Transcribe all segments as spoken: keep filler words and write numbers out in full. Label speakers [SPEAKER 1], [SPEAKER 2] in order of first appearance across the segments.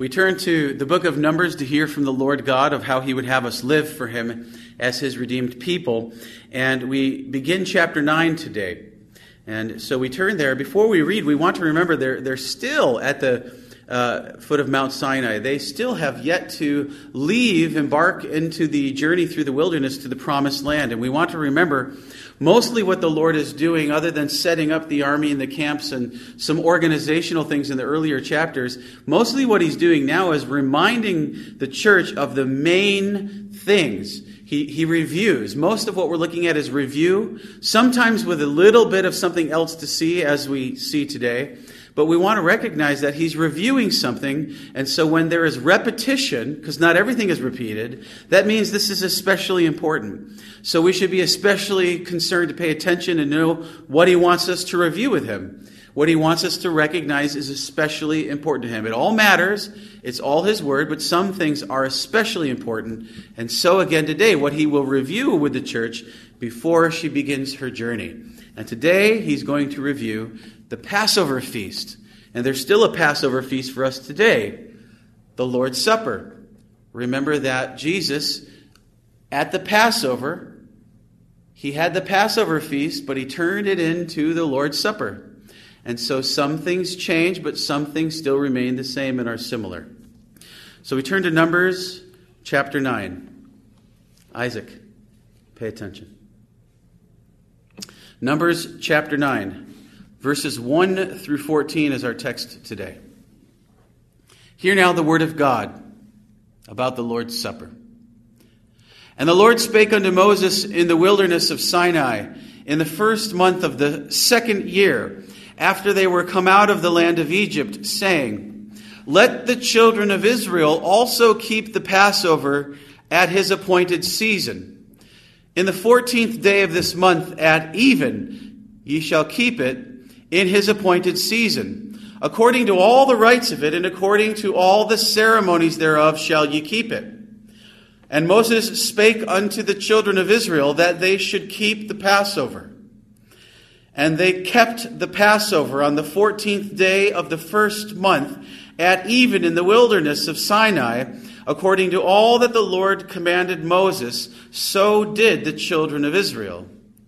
[SPEAKER 1] We turn to the book of Numbers to hear from the Lord God of how he would have us live for him as his redeemed people. And we begin chapter nine today. And so we turn there. Before we read, we want to remember they're, they're still at the uh, foot of Mount Sinai. They still have yet to leave, embark into the journey through the wilderness to the promised land. And we want to remember mostly what the Lord is doing, other than setting up the army and the camps and some organizational things in the earlier chapters. Mostly what he's doing now is reminding the church of the main things. He, he reviews. Most of what we're looking at is review, sometimes with a little bit of something else to see, as we see today. But we want to recognize that he's reviewing something, and so when there is repetition, because not everything is repeated, that means this is especially important. So we should be especially concerned to pay attention and know what he wants us to review with him. What he wants us to recognize is especially important to him. It all matters. It's all his word, but some things are especially important. And so again today, what he will review with the church before she begins her journey. And today he's going to review the Passover feast. And there's still a Passover feast for us today, the Lord's Supper. Remember that Jesus, at the Passover, he had the Passover feast, but he turned it into the Lord's Supper. And so some things change, but some things still remain the same and are similar. So we turn to Numbers chapter nine. Isaac, pay attention. Numbers chapter nine, verses one through fourteen is our text today. Hear now the word of God about the Lord's Supper. And the Lord spake unto Moses in the wilderness of Sinai in the first month of the second year, after they were come out of the land of Egypt, saying, Let the children of Israel also keep the Passover at his appointed season. In the fourteenth day of this month at even ye shall keep it in his appointed season. According to all the rites of it, and according to all the ceremonies thereof shall ye keep it. And Moses spake unto the children of Israel that they should keep the Passover. And they kept the Passover on the fourteenth day of the first month at even in the wilderness of Sinai, according to all that the Lord commanded Moses, so did the children of Israel.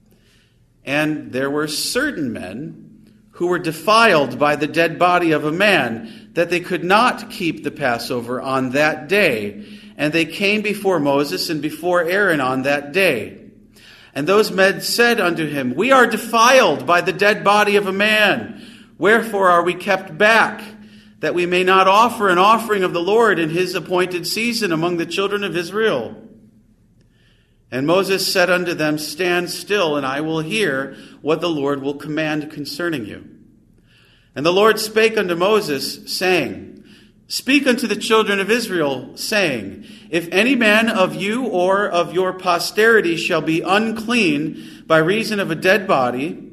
[SPEAKER 1] And there were certain men who were defiled by the dead body of a man, that they could not keep the Passover on that day. And they came before Moses and before Aaron on that day. And those men said unto him, We are defiled by the dead body of a man. Wherefore are we kept back, that we may not offer an offering of the Lord in his appointed season among the children of Israel? And Moses said unto them, Stand still, and I will hear what the Lord will command concerning you. And the Lord spake unto Moses, saying, Speak unto the children of Israel, saying, If any man of you or of your posterity shall be unclean by reason of a dead body,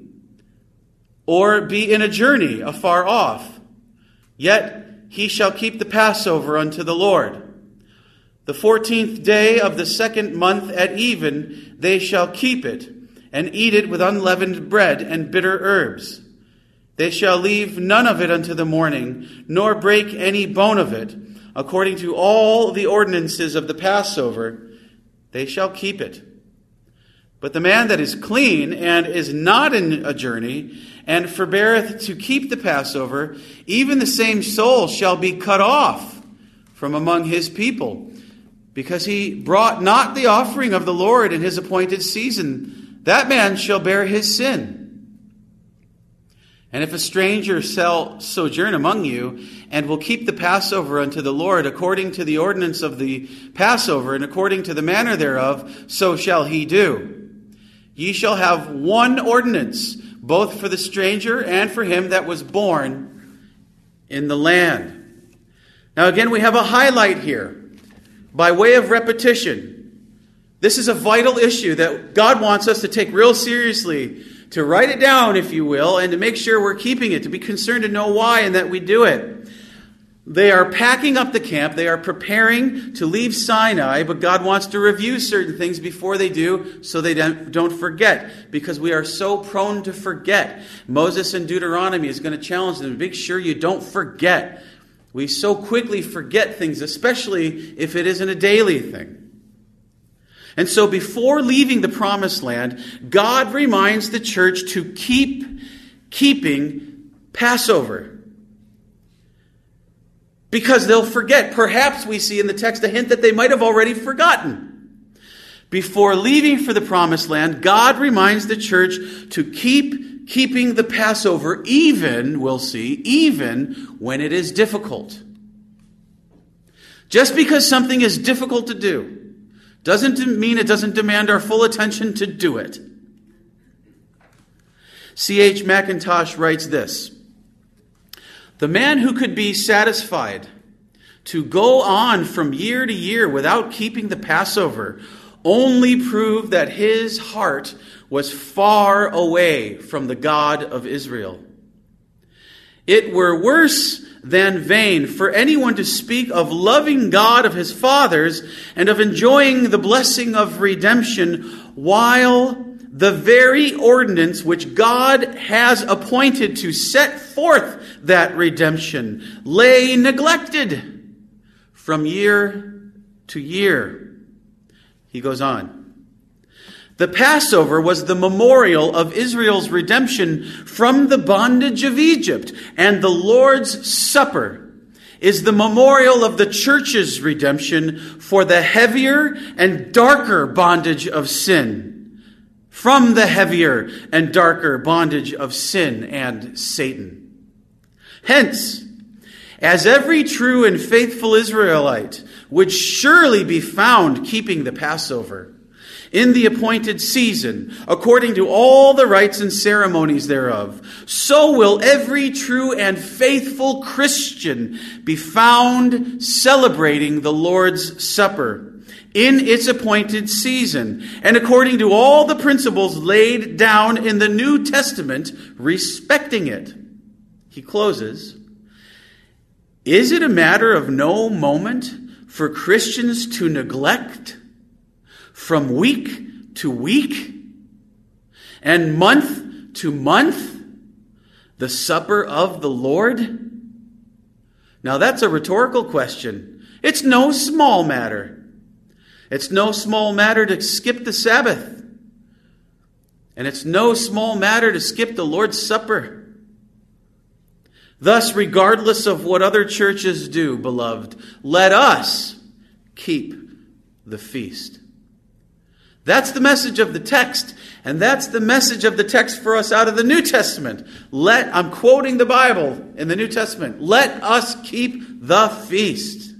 [SPEAKER 1] or be in a journey afar off, yet he shall keep the Passover unto the Lord. The fourteenth day of the second month at even they shall keep it, and eat it with unleavened bread and bitter herbs. They shall leave none of it unto the morning, nor break any bone of it. According to all the ordinances of the Passover, they shall keep it. But the man that is clean and is not in a journey, and forbeareth to keep the Passover, even the same soul shall be cut off from among his people, because he brought not the offering of the Lord in his appointed season. That man shall bear his sin. And if a stranger shall sojourn among you, and will keep the Passover unto the Lord according to the ordinance of the Passover, and according to the manner thereof, so shall he do. Ye shall have one ordinance, both for the stranger and for him that was born in the land. Now again, we have a highlight here, by way of repetition. This is a vital issue that God wants us to take real seriously, to write it down, if you will, and to make sure we're keeping it, to be concerned to know why and that we do it. They are packing up the camp. They are preparing to leave Sinai, but God wants to review certain things before they do so they don't forget, because we are so prone to forget. Moses in Deuteronomy is going to challenge them to make sure you don't forget We so quickly forget things, especially if it isn't a daily thing. And so before leaving the promised land, God reminds the church to keep keeping Passover. Because they'll forget. Perhaps we see in the text a hint that they might have already forgotten. Before leaving for the promised land, God reminds the church to keep keeping the Passover, even, we'll see, even when it is difficult. Just because something is difficult to do doesn't mean it doesn't demand our full attention to do it. C H Mackintosh writes this: "The man who could be satisfied to go on from year to year without keeping the Passover only proved that his heart was far away from the God of Israel. It were worse than vain for anyone to speak of loving God of his fathers and of enjoying the blessing of redemption while the very ordinance which God has appointed to set forth that redemption lay neglected from year to year." He goes on. The Passover was the memorial of Israel's redemption from the bondage of Egypt, and the Lord's Supper is the memorial of the church's redemption for the heavier and darker bondage of sin, from the heavier and darker bondage of sin and Satan. Hence, as every true and faithful Israelite would surely be found keeping the Passover in the appointed season, according to all the rites and ceremonies thereof, so will every true and faithful Christian be found celebrating the Lord's Supper in its appointed season, and according to all the principles laid down in the New Testament respecting it. He closes, "Is it a matter of no moment for Christians to neglect from week to week and month to month the supper of the Lord?" Now that's a rhetorical question. It's no small matter. It's no small matter to skip the Sabbath. And it's no small matter to skip the Lord's Supper. Thus, regardless of what other churches do, beloved, let us keep the feast. That's the message of the text, and that's the message of the text for us out of the New Testament. Let, I'm quoting the Bible in the New Testament, let us keep the feast.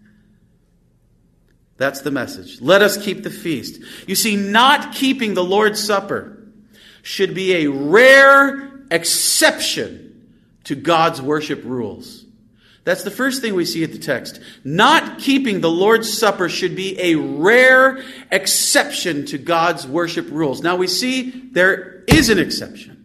[SPEAKER 1] That's the message. Let us keep the feast. You see, not keeping the Lord's Supper should be a rare exception to God's worship rules. That's the first thing we see at the text. Not keeping the Lord's Supper should be a rare exception to God's worship rules. Now we see there is an exception,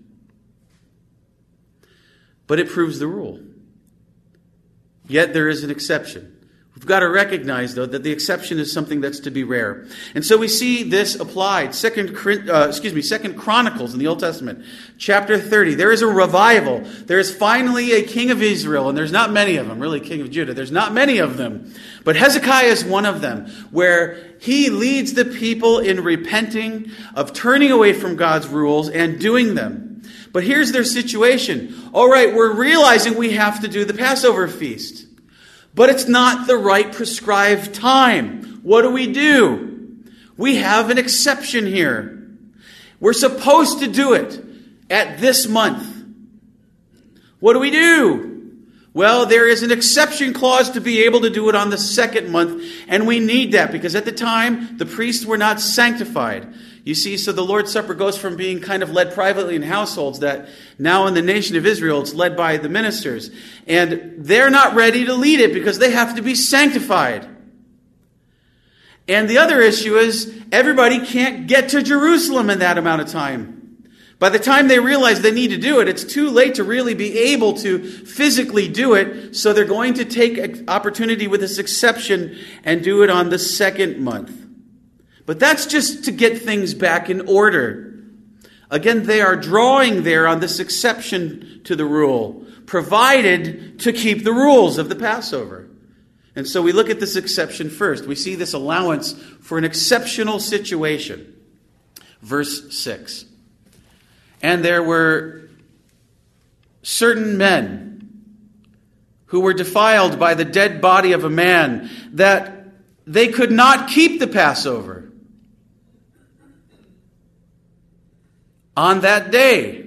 [SPEAKER 1] but it proves the rule. Yet there is an exception. We've got to recognize, though, that the exception is something that's to be rare. And so we see this applied. Second, uh, excuse me, Second Chronicles in the Old Testament, chapter thirty. There is a revival. There is finally a king of Israel, and there's not many of them, really king of Judah. There's not many of them. But Hezekiah is one of them, where he leads the people in repenting, of turning away from God's rules and doing them. But here's their situation. All right, we're realizing we have to do the Passover feast. But it's not the right prescribed time. What do we do? We have an exception here. We're supposed to do it at this month. What do we do? Well, there is an exception clause to be able to do it on the second month, and we need that because at the time, the priests were not sanctified. You see, so the Lord's Supper goes from being kind of led privately in households that now in the nation of Israel, it's led by the ministers. And they're not ready to lead it because they have to be sanctified. And the other issue is everybody can't get to Jerusalem in that amount of time. By the time they realize they need to do it, it's too late to really be able to physically do it. So they're going to take opportunity with this exception and do it on the second month. But that's just to get things back in order. Again, they are drawing there on this exception to the rule. provided to keep the rules of the Passover. And so we look at this exception first. We see this allowance for an exceptional situation. Verse six. And there were certain men who were defiled by the dead body of a man, that they could not keep the Passover on that day.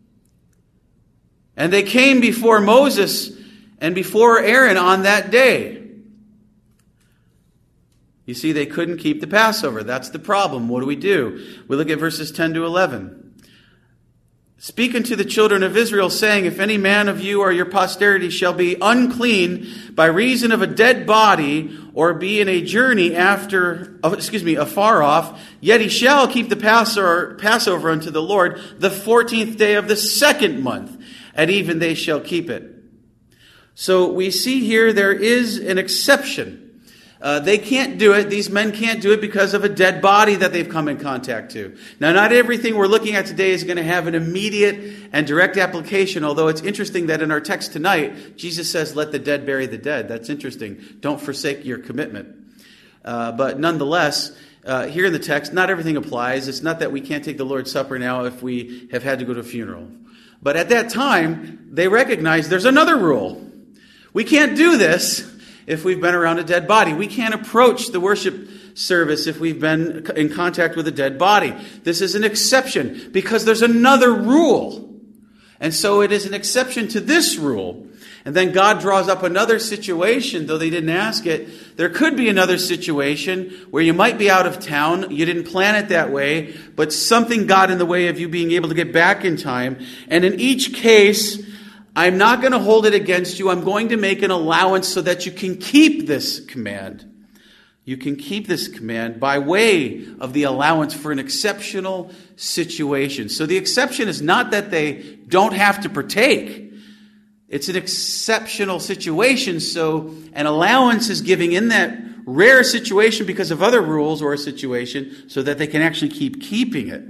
[SPEAKER 1] And they came before Moses and before Aaron on that day. You see, they couldn't keep the Passover. That's the problem. What do we do? We look at verses ten to eleven. Speak unto the children of Israel, saying, if any man of you or your posterity shall be unclean by reason of a dead body, or be in a journey after, excuse me, afar off, yet he shall keep the Passover, Passover unto the Lord the fourteenth day of the second month, at even they shall keep it. So we see here there is an exception. Uh, they can't do it. These men can't do it because of a dead body that they've come in contact to. Now, not everything we're looking at today is going to have an immediate and direct application, although it's interesting that in our text tonight, Jesus says, let the dead bury the dead. That's interesting. Don't forsake your commitment. Uh, but nonetheless, uh, here in the text, not everything applies. It's not that we can't take the Lord's Supper now if we have had to go to a funeral. But at that time, they recognize there's another rule. We can't do this if we've been around a dead body. We can't approach the worship service if we've been in contact with a dead body. This is an exception because there's another rule. And so it is an exception to this rule. And then God draws up another situation, though they didn't ask it. There could be another situation where you might be out of town. You didn't plan it that way, but something got in the way of you being able to get back in time. And in each case, I'm not going to hold it against you. I'm going to make an allowance so that you can keep this command. You can keep this command by way of the allowance for an exceptional situation. So the exception is not that they don't have to partake. It's an exceptional situation. So an allowance is giving in that rare situation because of other rules or a situation so that they can actually keep keeping it.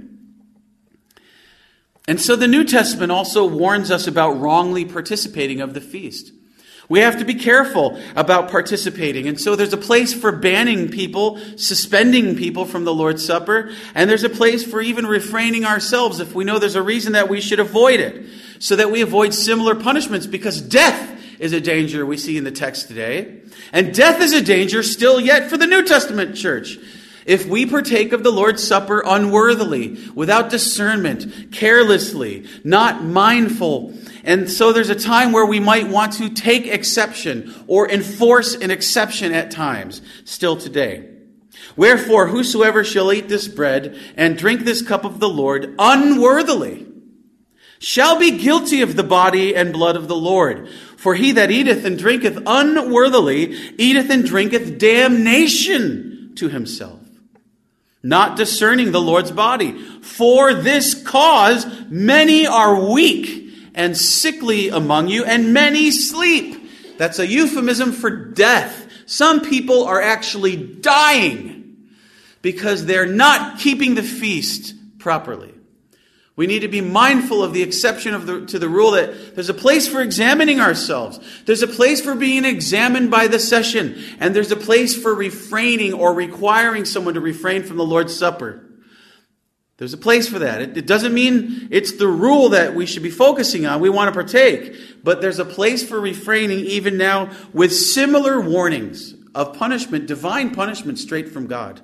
[SPEAKER 1] And so the New Testament also warns us about wrongly participating of the feast. We have to be careful about participating. And so there's a place for banning people, suspending people from the Lord's Supper. And there's a place for even refraining ourselves if we know there's a reason that we should avoid it, so that we avoid similar punishments, because death is a danger we see in the text today. And death is a danger still yet for the New Testament church. If we partake of the Lord's Supper unworthily, without discernment, carelessly, not mindful, and so there's a time where we might want to take exception or enforce an exception at times, still today. Wherefore, whosoever shall eat this bread and drink this cup of the Lord unworthily shall be guilty of the body and blood of the Lord. For he that eateth and drinketh unworthily eateth and drinketh damnation to himself, not discerning the Lord's body. For this cause many are weak and sickly among you, and many sleep. That's a euphemism for death. Some people are actually dying because they're not keeping the feast properly. We need to be mindful of the exception of the, to the rule that there's a place for examining ourselves. There's a place for being examined by the session. And there's a place for refraining or requiring someone to refrain from the Lord's Supper. There's a place for that. It, it doesn't mean it's the rule that we should be focusing on. We want to partake. But there's a place for refraining even now with similar warnings of punishment, divine punishment straight from God.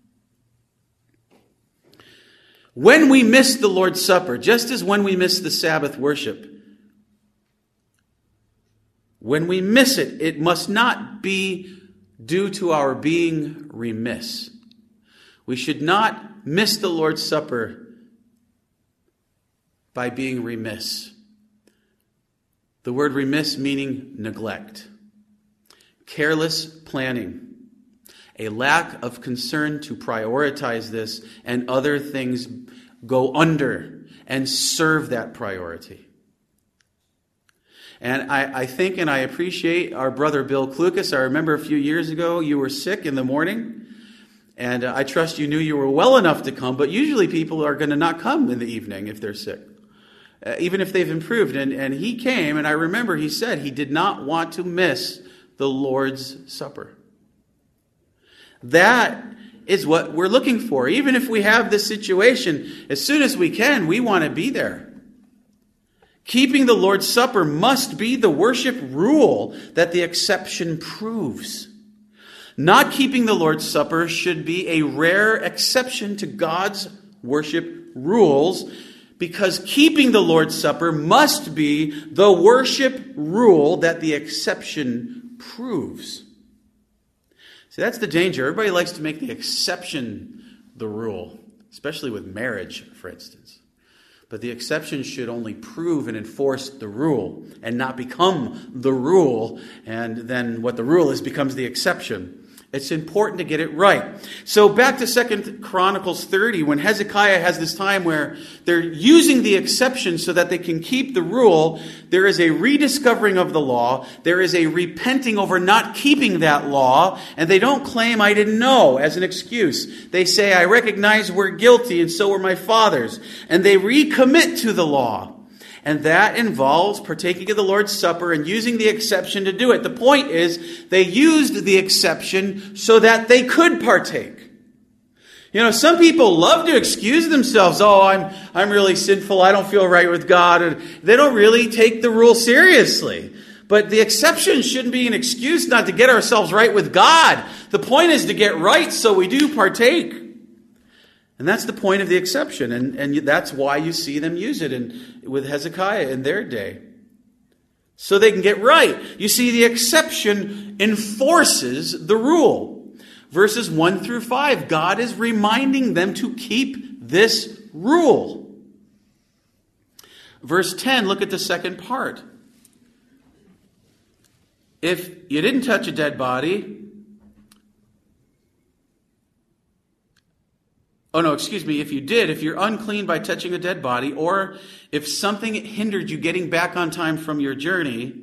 [SPEAKER 1] When we miss the Lord's Supper, just as when we miss the Sabbath worship, when we miss it, it must not be due to our being remiss. We should not miss the Lord's Supper by being remiss. The word remiss meaning neglect, careless planning, a lack of concern to prioritize this, and other things go under and serve that priority. And I, I think and I appreciate our brother Bill Klukas. I remember a few years ago you were sick in the morning, and uh, I trust you knew you were well enough to come, but usually people are going to not come in the evening if they're sick. uh, even if they've improved. And, and he came, and I remember he said he did not want to miss the Lord's Supper. That is what we're looking for. Even if we have this situation, as soon as we can, we want to be there. Keeping the Lord's Supper must be the worship rule that the exception proves. Not keeping the Lord's Supper should be a rare exception to God's worship rules, because keeping the Lord's Supper must be the worship rule that the exception proves. See, that's the danger. Everybody likes to make the exception the rule, especially with marriage, for instance. But the exception should only prove and enforce the rule and not become the rule. And then what the rule is becomes the exception. It's important to get it right. So back to Second Chronicles thirty, when Hezekiah has this time where they're using the exception so that they can keep the rule, there is a rediscovering of the law. There is a repenting over not keeping that law. And they don't claim, I didn't know, as an excuse. They say, I recognize we're guilty and so were my fathers. And they recommit to the law. And that involves partaking of the Lord's Supper and using the exception to do it. The point is, they used the exception so that they could partake. You know, some people love to excuse themselves. Oh, I'm I'm really sinful. I don't feel right with God. And they don't really take the rule seriously. But the exception shouldn't be an excuse not to get ourselves right with God. The point is to get right so we do partake. And that's the point of the exception. And, and that's why you see them use it in, with Hezekiah in their day. So they can get right. You see, the exception enforces the rule. Verses one through five, God is reminding them to keep this rule. Verse ten, look at the second part. If you didn't touch a dead body... Oh, no, excuse me. If you did, if you're unclean by touching a dead body, or if something hindered you getting back on time from your journey,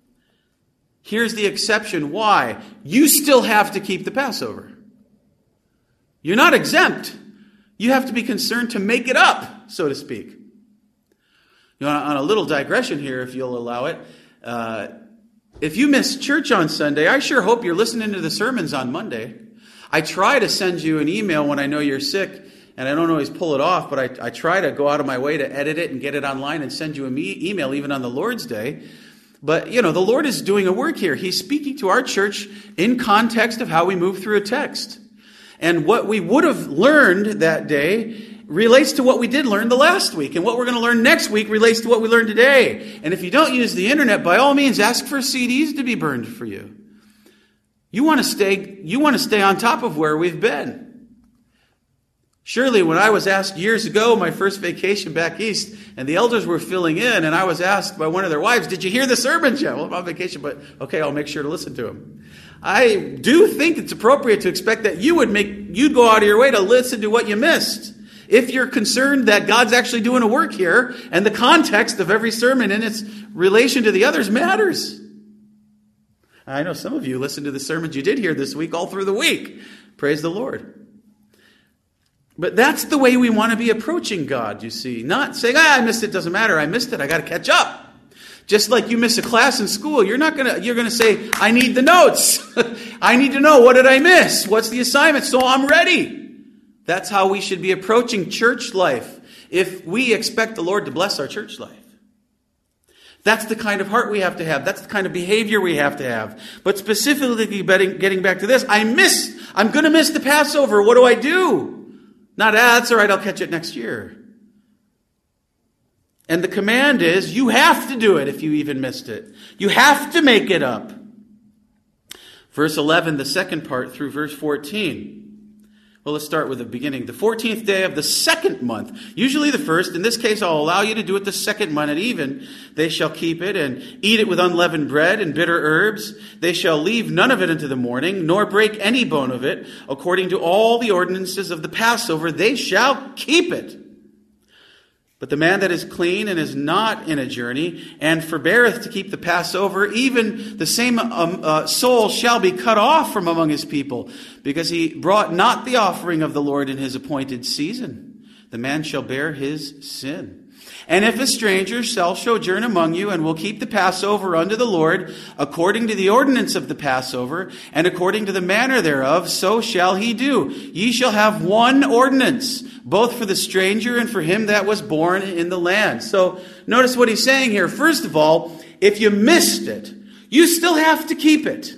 [SPEAKER 1] here's the exception. Why? You still have to keep the Passover. You're not exempt. You have to be concerned to make it up, so to speak. You know, on a little digression here, if you'll allow it, uh, if you miss church on Sunday, I sure hope you're listening to the sermons on Monday. I try to send you an email when I know you're sick, and I don't always pull it off, but I, I try to go out of my way to edit it and get it online and send you an e- email even on the Lord's Day. But, you know, the Lord is doing a work here. He's speaking to our church in context of how we move through a text. And what we would have learned that day relates to what we did learn the last week. And what we're going to learn next week relates to what we learned today. And if you don't use the internet, by all means, ask for C Ds to be burned for you. You want to stay, you want to stay on top of where we've been. Surely when I was asked years ago, my first vacation back east, and the elders were filling in, and I was asked by one of their wives, did you hear the sermons yet? Well, I'm on vacation, but okay, I'll make sure to listen to them. I do think it's appropriate to expect that you would make, you'd go out of your way to listen to what you missed. If you're concerned that God's actually doing a work here, and the context of every sermon and its relation to the others matters. I know some of you listened to the sermons you did hear this week all through the week. Praise the Lord. But that's the way we want to be approaching God, you see. Not saying, ah, I missed it, doesn't matter, I missed it, I got to catch up. Just like you miss a class in school, you're not going to, you're going to say, I need the notes. I need to know, what did I miss? What's the assignment? So I'm ready. That's how we should be approaching church life if we expect the Lord to bless our church life. That's the kind of heart we have to have. That's the kind of behavior we have to have. But specifically getting back to this, I miss, I'm going to miss the Passover. What do I do? Not, ah, that's all right, I'll catch it next year. And the command is, you have to do it if you even missed it. You have to make it up. Verse eleven, the second part through verse fourteen. Well, let's start with the beginning. The fourteenth day of the second month, usually the first. In this case, I'll allow you to do it the second month at even. They shall keep it and eat it with unleavened bread and bitter herbs. They shall leave none of it into the morning, nor break any bone of it. According to all the ordinances of the Passover, they shall keep it. But the man that is clean and is not in a journey, and forbeareth to keep the Passover, even the same um, uh, soul shall be cut off from among his people, because he brought not the offering of the Lord in his appointed season. The man shall bear his sin. And if a stranger shall sojourn among you, and will keep the Passover unto the Lord, according to the ordinance of the Passover, and according to the manner thereof, so shall he do. Ye shall have one ordinance, both for the stranger and for him that was born in the land. So notice what he's saying here. First of all, if you missed it, you still have to keep it.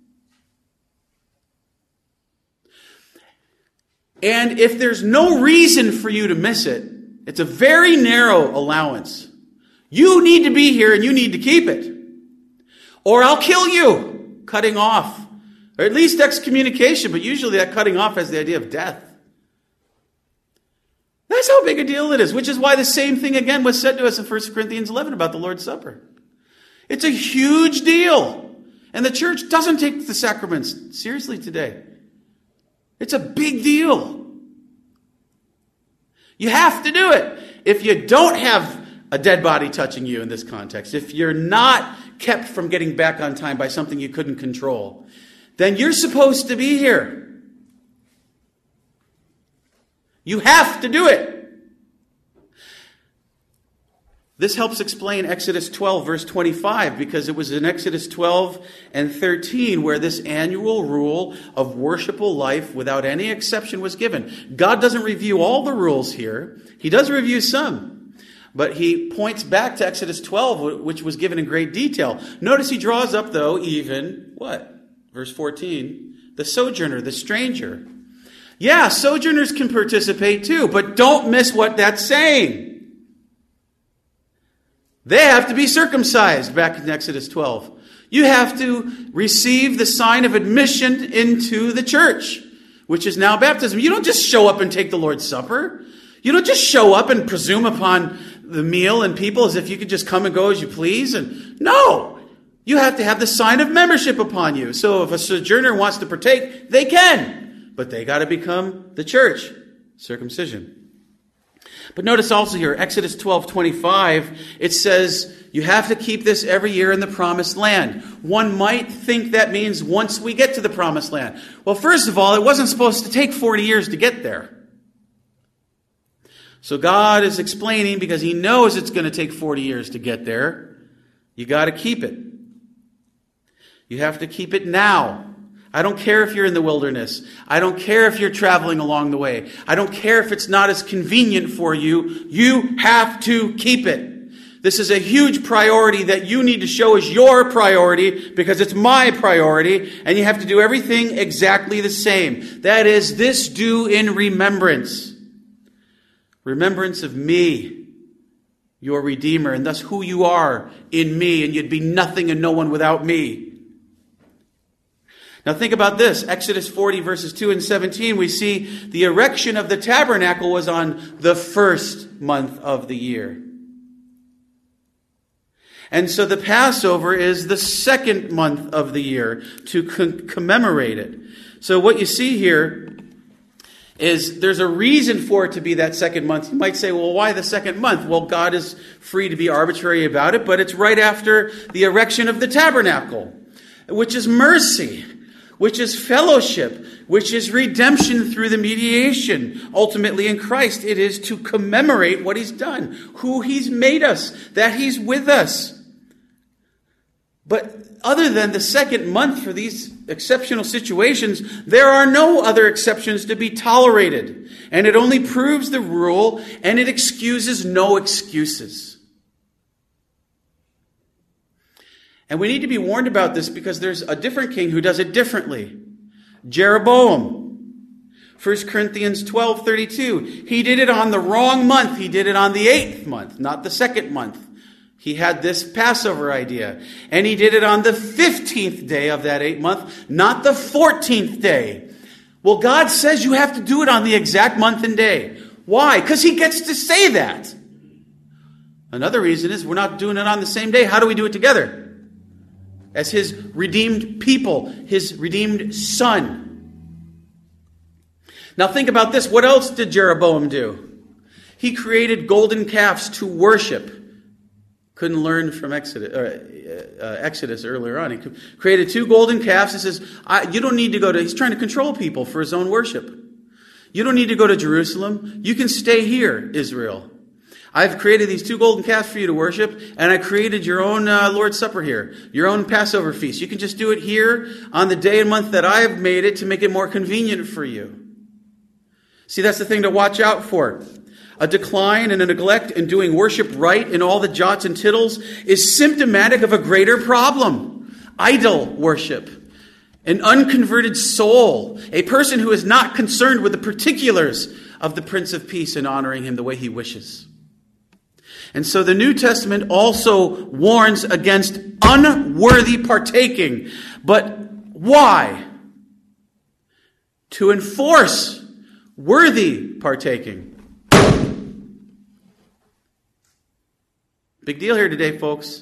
[SPEAKER 1] And if there's no reason for you to miss it, it's a very narrow allowance. You need to be here and you need to keep it. Or I'll kill you, cutting off. Or at least excommunication, but usually that cutting off has the idea of death. That's how big a deal it is, which is why the same thing again was said to us in First Corinthians eleven about the Lord's Supper. It's a huge deal. And the church doesn't take the sacraments seriously today. It's a big deal. You have to do it. If you don't have a dead body touching you in this context, if you're not kept from getting back on time by something you couldn't control, then you're supposed to be here. You have to do it. This helps explain Exodus twelve, verse twenty-five, because it was in Exodus twelve and thirteen where this annual rule of worshipful life without any exception was given. God doesn't review all the rules here. He does review some. But he points back to Exodus twelve, which was given in great detail. Notice he draws up, though, even, what? Verse fourteen, the sojourner, the stranger. Yeah, sojourners can participate too, but don't miss what that's saying. They have to be circumcised, back in Exodus twelve. You have to receive the sign of admission into the church, which is now baptism. You don't just show up and take the Lord's Supper. You don't just show up and presume upon the meal and people as if you could just come and go as you please. And no, you have to have the sign of membership upon you. So if a sojourner wants to partake, they can. But they got to become the church. Circumcision. But notice also here, Exodus twelve twenty-five, it says you have to keep this every year in the promised land. One might think that means once we get to the promised land. Well, first of all, it wasn't supposed to take forty years to get there. So God is explaining, because he knows it's going to take forty years to get there, you got to keep it. You have to keep it now. I don't care if you're in the wilderness. I don't care if you're traveling along the way. I don't care if it's not as convenient for you. You have to keep it. This is a huge priority that you need to show as your priority, because it's my priority, and you have to do everything exactly the same. That is, this do in remembrance. Remembrance of me, your Redeemer, and thus who you are in me, and you'd be nothing and no one without me. Now think about this. Exodus forty, verses two and seventeen, we see the erection of the tabernacle was on the first month of the year. And so the Passover is the second month of the year to con- commemorate it. So what you see here is there's a reason for it to be that second month. You might say, well, why the second month? Well, God is free to be arbitrary about it, but it's right after the erection of the tabernacle, which is mercy, which is fellowship, which is redemption through the mediation. Ultimately in Christ, it is to commemorate what he's done, who he's made us, that he's with us. But other than the second month for these exceptional situations, there are no other exceptions to be tolerated. And it only proves the rule, and it excuses no excuses. And we need to be warned about this because there's a different king who does it differently. Jeroboam. First Corinthians twelve thirty-two. He did it on the wrong month. He did it on the eighth month, not the second month. He had this Passover idea. And he did it on the fifteenth day of that eighth month, not the fourteenth day. Well, God says you have to do it on the exact month and day. Why? Because he gets to say that. Another reason is we're not doing it on the same day. How do we do it together? As his redeemed people, his redeemed son. Now think about this. What else did Jeroboam do? He created golden calves to worship. Couldn't learn from Exodus, uh, uh, Exodus earlier on. He created two golden calves. He says, I, you don't need to go to, he's trying to control people for his own worship. You don't need to go to Jerusalem. You can stay here, Israel. I've created these two golden calves for you to worship, and I created your own uh, Lord's Supper here, your own Passover feast. You can just do it here on the day and month that I have made it to make it more convenient for you. See, that's the thing to watch out for. A decline and a neglect in doing worship right in all the jots and tittles is symptomatic of a greater problem. Idol worship. An unconverted soul. A person who is not concerned with the particulars of the Prince of Peace and honoring him the way he wishes. And so the New Testament also warns against unworthy partaking. But why? To enforce worthy partaking. Big deal here today, folks.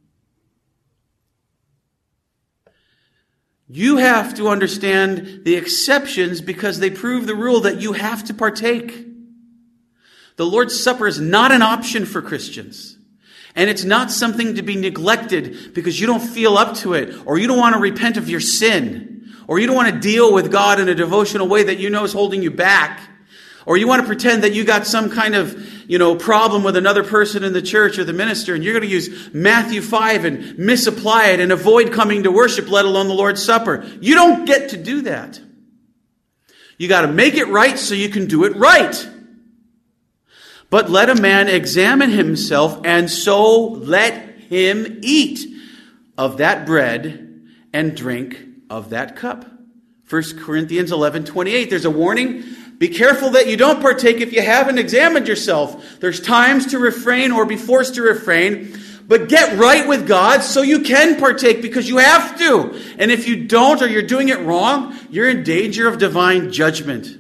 [SPEAKER 1] You have to understand the exceptions because they prove the rule that you have to partake. The Lord's Supper is not an option for Christians. And it's not something to be neglected because you don't feel up to it, or you don't want to repent of your sin, or you don't want to deal with God in a devotional way that you know is holding you back, or you want to pretend that you got some kind of, you know, problem with another person in the church or the minister, and you're going to use Matthew five and misapply it and avoid coming to worship, let alone the Lord's Supper. You don't get to do that. You got to make it right so you can do it right. But let a man examine himself, and so let him eat of that bread and drink of that cup. First Corinthians eleven twenty-eight. There's a warning. Be careful that you don't partake if you haven't examined yourself. There's times to refrain or be forced to refrain. But get right with God so you can partake because you have to. And if you don't or you're doing it wrong, you're in danger of divine judgment.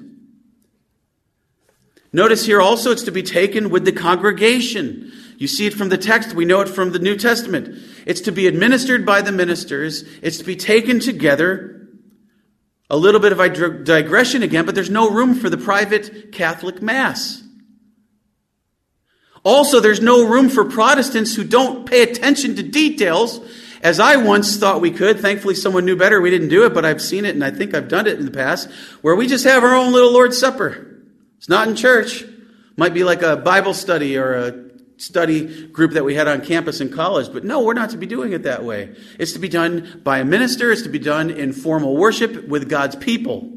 [SPEAKER 1] Notice here also it's to be taken with the congregation. You see it from the text. We know it from the New Testament. It's to be administered by the ministers. It's to be taken together. A little bit of a digression again, but there's no room for the private Catholic Mass. Also, there's no room for Protestants who don't pay attention to details, as I once thought we could. Thankfully, someone knew better. We didn't do it, but I've seen it, and I think I've done it in the past, where we just have our own little Lord's Supper. It's not in church. Might be like a Bible study or a study group that we had on campus in college. But no, we're not to be doing it that way. It's to be done by a minister. It's to be done in formal worship with God's people.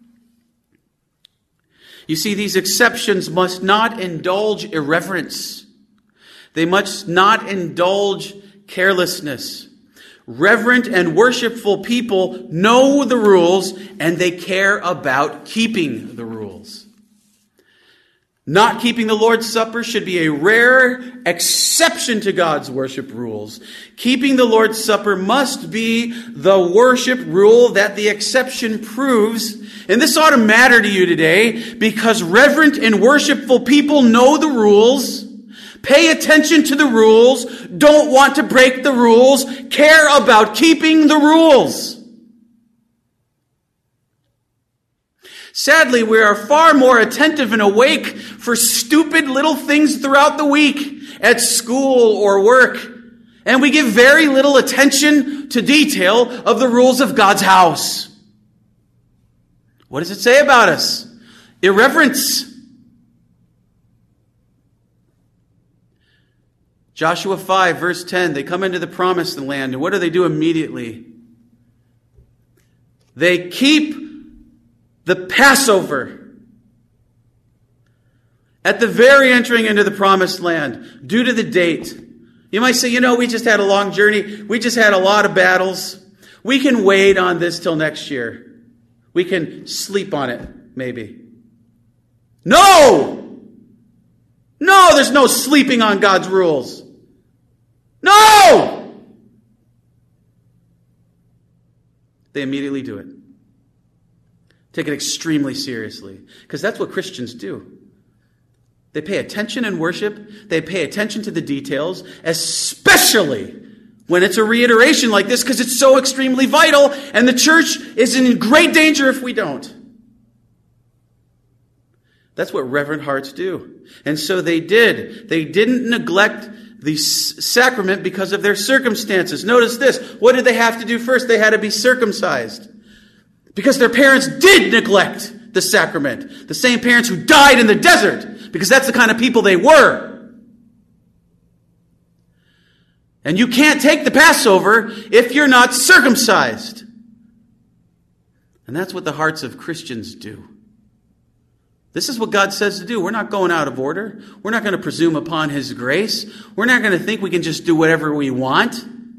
[SPEAKER 1] You see, these exceptions must not indulge irreverence. They must not indulge carelessness. Reverent and worshipful people know the rules, and they care about keeping the rules. Not keeping the Lord's Supper should be a rare exception to God's worship rules. Keeping the Lord's Supper must be the worship rule that the exception proves. And this ought to matter to you today because reverent and worshipful people know the rules, pay attention to the rules, don't want to break the rules, care about keeping the rules. Sadly, we are far more attentive and awake for stupid little things throughout the week at school or work. And we give very little attention to detail of the rules of God's house. What does it say about us? Irreverence. Joshua five, verse ten, they come into the promised land, and what do they do immediately? They keep the Passover. At the very entering into the promised land, due to the date. You might say, you know, we just had a long journey. We just had a lot of battles. We can wait on this till next year. We can sleep on it, maybe. No! No, there's no sleeping on God's rules. No! They immediately do it. Take it extremely seriously. Because that's what Christians do. They pay attention in worship. They pay attention to the details, especially when it's a reiteration like this, because it's so extremely vital, and the church is in great danger if we don't. That's what reverent hearts do. And so they did. They didn't neglect the sacrament because of their circumstances. Notice this. What did they have to do first? They had to be circumcised. Because their parents did neglect the sacrament. The same parents who died in the desert. Because that's the kind of people they were. And you can't take the Passover if you're not circumcised. And that's what the hearts of Christians do. This is what God says to do. We're not going out of order. We're not going to presume upon His grace. We're not going to think we can just do whatever we want.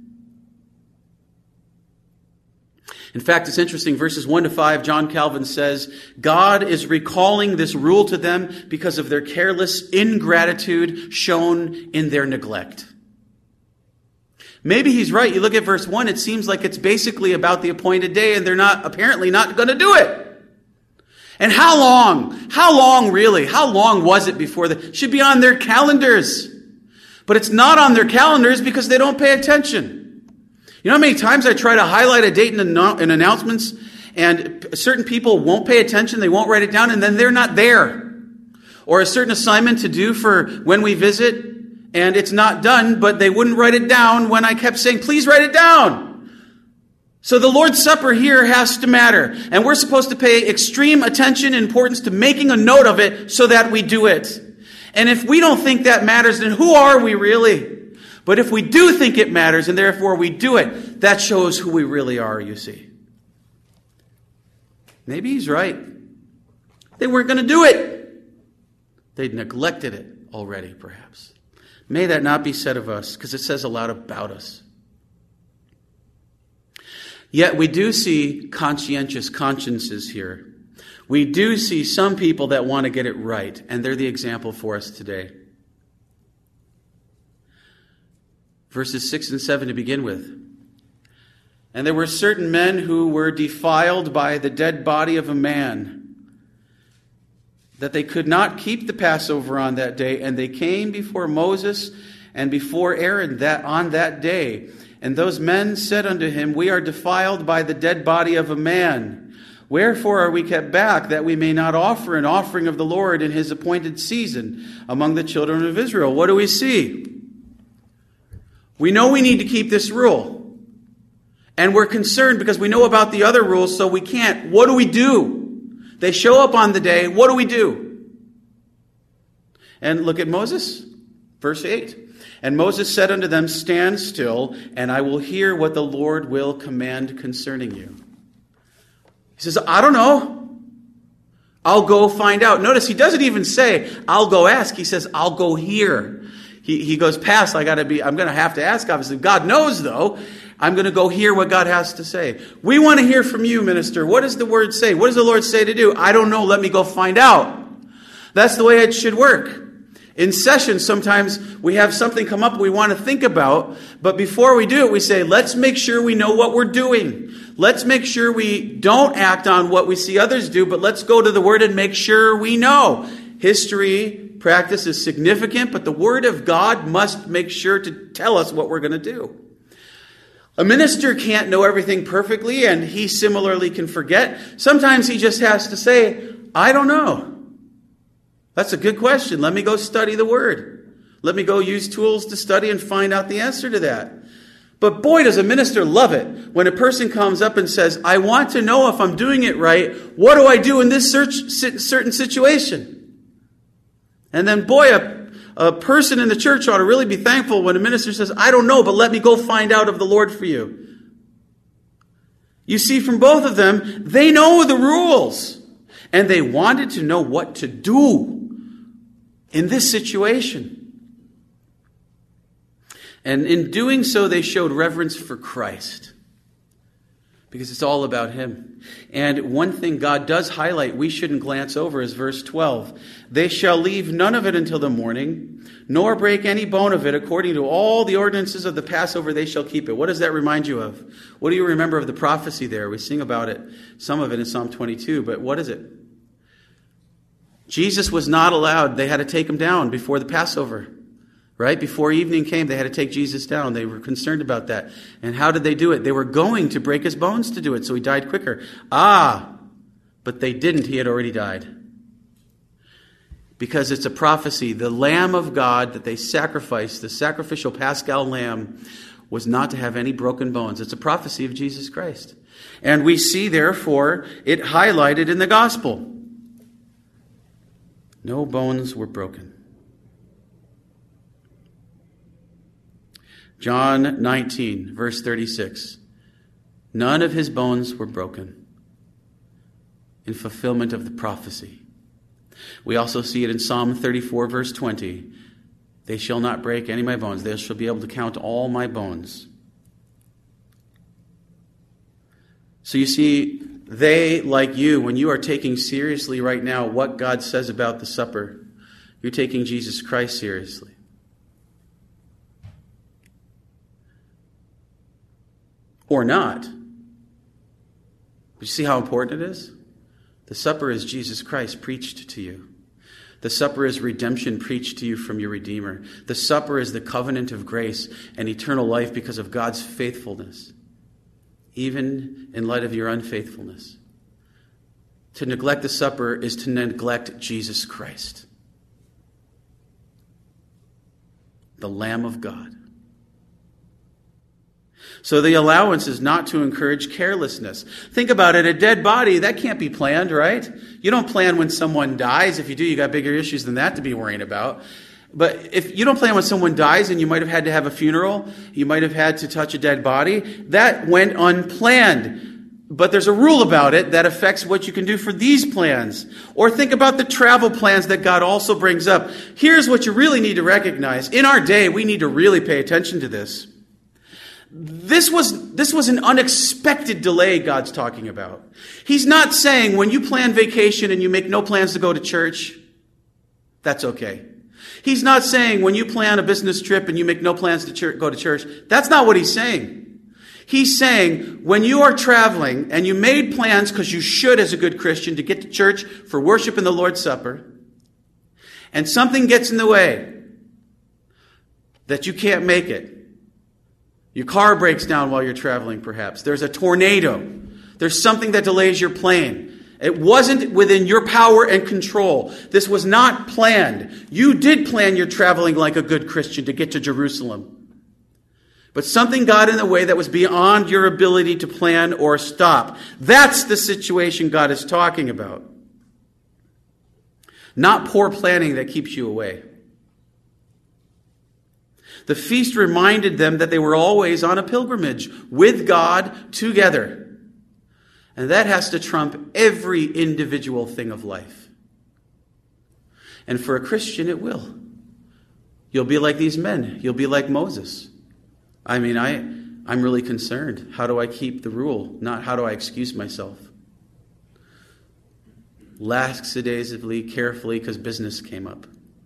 [SPEAKER 1] In fact, it's interesting, verses one to five, John Calvin says, God is recalling this rule to them because of their careless ingratitude shown in their neglect. Maybe he's right. You look at verse one, it seems like it's basically about the appointed day, and they're not, apparently not going to do it. And how long? How long really? How long was it before the, it should be on their calendars. But it's not on their calendars because they don't pay attention. You know how many times I try to highlight a date in, in announcements and certain people won't pay attention, they won't write it down, and then they're not there. Or a certain assignment to do for when we visit, and it's not done, but they wouldn't write it down when I kept saying, please write it down. So the Lord's Supper here has to matter. And we're supposed to pay extreme attention and importance to making a note of it so that we do it. And if we don't think that matters, then who are we really? But if we do think it matters and therefore we do it, that shows who we really are, you see. Maybe he's right. They weren't going to do it. They'd neglected it already, perhaps. May that not be said of us, because it says a lot about us. Yet we do see conscientious consciences here. We do see some people that want to get it right, and they're the example for us today. Verses six and seven to begin with. And there were certain men who were defiled by the dead body of a man, that they could not keep the Passover on that day, and they came before Moses and before Aaron that on that day. And those men said unto him, we are defiled by the dead body of a man. Wherefore are we kept back, that we may not offer an offering of the Lord in His appointed season among the children of Israel? What do we see? We know we need to keep this rule. And we're concerned because we know about the other rules, so we can't. What do we do? They show up on the day. What do we do? And look at Moses, verse eight. And Moses said unto them, stand still, and I will hear what the Lord will command concerning you. He says, I don't know. I'll go find out. Notice he doesn't even say, I'll go ask. He says, I'll go hear. He, he goes past, I gotta be, I'm going to have to ask, obviously. God knows, though. I'm going to go hear what God has to say. We want to hear from you, minister. What does the word say? What does the Lord say to do? I don't know. Let me go find out. That's the way it should work. In session, sometimes we have something come up we want to think about, but before we do it, we say, let's make sure we know what we're doing. Let's make sure we don't act on what we see others do, but let's go to the Word and make sure we know. History, practice is significant, but the Word of God must make sure to tell us what we're going to do. A minister can't know everything perfectly, and he similarly can forget. Sometimes he just has to say, I don't know. That's a good question. Let me go study the Word. Let me go use tools to study and find out the answer to that. But boy, does a minister love it when a person comes up and says, I want to know if I'm doing it right. What do I do in this certain situation? And then boy, a, a person in the church ought to really be thankful when a minister says, I don't know, but let me go find out of the Lord for you. You see, from both of them, they know the rules. And they wanted to know what to do in this situation. And in doing so, they showed reverence for Christ. Because it's all about Him. And one thing God does highlight we shouldn't glance over is verse twelve. They shall leave none of it until the morning, nor break any bone of it. According to all the ordinances of the Passover, they shall keep it. What does that remind you of? What do you remember of the prophecy there? We sing about it, some of it in Psalm twenty-two, but what is it? Jesus was not allowed. They had to take Him down before the Passover. Right? Before evening came, they had to take Jesus down. They were concerned about that. And how did they do it? They were going to break His bones to do it, so He died quicker. Ah, but they didn't. He had already died. Because it's a prophecy. The Lamb of God that they sacrificed, the sacrificial Paschal Lamb, was not to have any broken bones. It's a prophecy of Jesus Christ. And we see, therefore, it highlighted in the gospel. No bones were broken. John nineteen, verse thirty-six. None of his bones were broken, in fulfillment of the prophecy. We also see it in Psalm thirty-four, verse twenty. They shall not break any of my bones. They shall be able to count all my bones. So you see, they, like you, when you are taking seriously right now what God says about the supper, you're taking Jesus Christ seriously. Or not. But you see how important it is? The supper is Jesus Christ preached to you. The supper is redemption preached to you from your Redeemer. The supper is the covenant of grace and eternal life because of God's faithfulness, even in light of your unfaithfulness. To neglect the supper is to neglect Jesus Christ, the Lamb of God. So the allowance is not to encourage carelessness. Think about it. A dead body, that can't be planned, right? You don't plan when someone dies. If you do, you got bigger issues than that to be worrying about. But if you don't plan when someone dies, and you might have had to have a funeral, you might have had to touch a dead body, that went unplanned. But there's a rule about it that affects what you can do for these plans. Or think about the travel plans that God also brings up. Here's what you really need to recognize. In our day, we need to really pay attention to this. This was, this was an unexpected delay God's talking about. He's not saying when you plan vacation and you make no plans to go to church, that's okay. He's not saying when you plan a business trip and you make no plans to church, go to church, that's not what he's saying. He's saying when you are traveling and you made plans because you should as a good Christian to get to church for worship in the Lord's Supper, and something gets in the way that you can't make it. Your car breaks down while you're traveling, perhaps. There's a tornado. There's something that delays your plane. It wasn't within your power and control. This was not planned. You did plan your traveling like a good Christian to get to Jerusalem. But something got in the way that was beyond your ability to plan or stop. That's the situation God is talking about. Not poor planning that keeps you away. The feast reminded them that they were always on a pilgrimage with God together. And that has to trump every individual thing of life. And for a Christian, it will. You'll be like these men. You'll be like Moses. I mean, I, I'm really concerned. How do I keep the rule? Not how do I excuse myself? Lackadaisically, carefully, because business came up.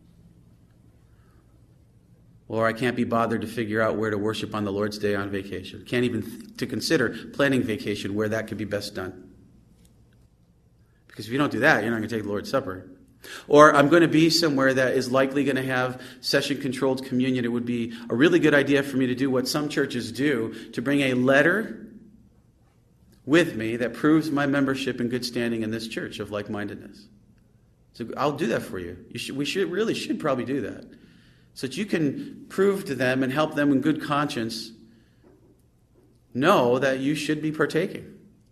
[SPEAKER 1] Or I can't be bothered to figure out where to worship on the Lord's Day on vacation. Can't even th- to consider planning vacation where that could be best done. Because if you don't do that, you're not going to take the Lord's Supper. Or I'm going to be somewhere that is likely going to have session-controlled communion. It would be a really good idea for me to do what some churches do, to bring a letter with me that proves my membership in good standing in this church of like-mindedness. So I'll do that for you. You should, we should really should probably do that. So that you can prove to them and help them in good conscience know that you should be partaking.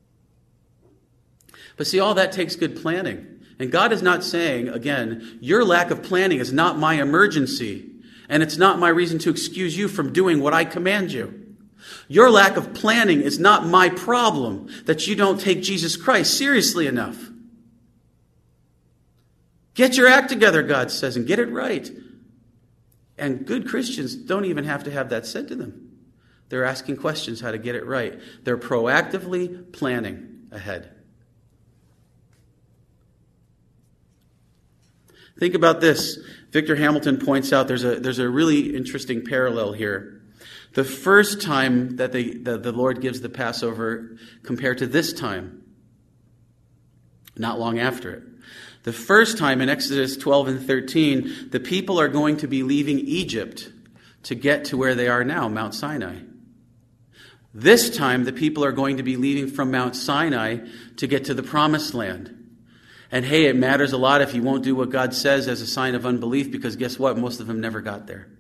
[SPEAKER 1] But see, all that takes good planning. And God is not saying, again, your lack of planning is not my emergency, and it's not my reason to excuse you from doing what I command you. Your lack of planning is not my problem, that you don't take Jesus Christ seriously enough. Get your act together, God says, and get it right. And good Christians don't even have to have that said to them. They're asking questions how to get it right. They're proactively planning ahead. Think about this. Victor Hamilton points out there's a, there's a really interesting parallel here. The first time that the, the, the Lord gives the Passover compared to this time, not long after it. The first time in Exodus twelve and thirteen, the people are going to be leaving Egypt to get to where they are now, Mount Sinai. This time, the people are going to be leaving from Mount Sinai to get to the Promised Land. And hey, it matters a lot if you won't do what God says as a sign of unbelief, because guess what? Most of them never got there.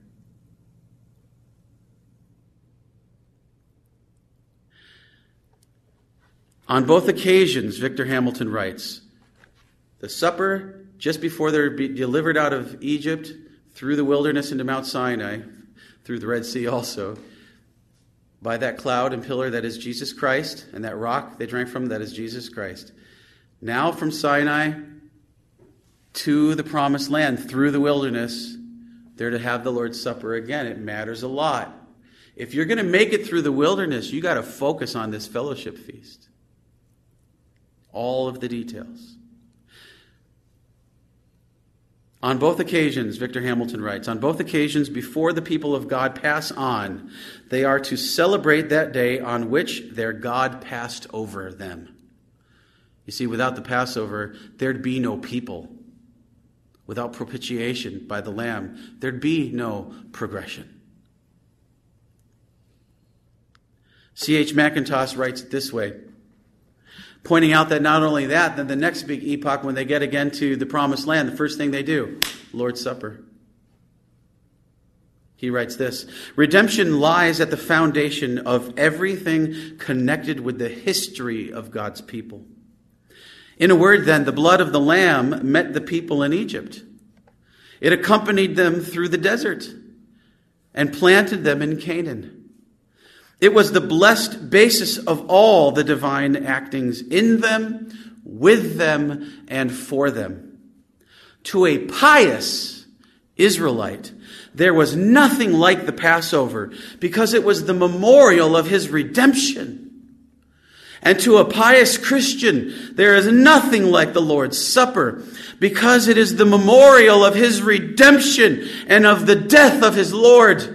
[SPEAKER 1] On both occasions, Victor Hamilton writes, the supper just before they're delivered out of Egypt through the wilderness into Mount Sinai, through the Red Sea also, by that cloud and pillar that is Jesus Christ, and that rock they drank from that is Jesus Christ. Now from Sinai to the promised land, through the wilderness, they're to have the Lord's Supper again. It matters a lot. If you're going to make it through the wilderness, you got to focus on this fellowship feast. All of the details. On both occasions, Victor Hamilton writes, on both occasions before the people of God pass on, they are to celebrate that day on which their God passed over them. You see, without the Passover, there'd be no people. Without propitiation by the Lamb, there'd be no progression. C H Mackintosh writes it this way, pointing out that not only that, then the next big epoch, when they get again to the Promised Land, the first thing they do, Lord's Supper. He writes this, redemption lies at the foundation of everything connected with the history of God's people. In a word, then, the blood of the Lamb met the people in Egypt. It accompanied them through the desert and planted them in Canaan. It was the blessed basis of all the divine actings in them, with them, and for them. To a pious Israelite, there was nothing like the Passover because it was the memorial of his redemption. And to a pious Christian, there is nothing like the Lord's Supper because it is the memorial of his redemption and of the death of his Lord.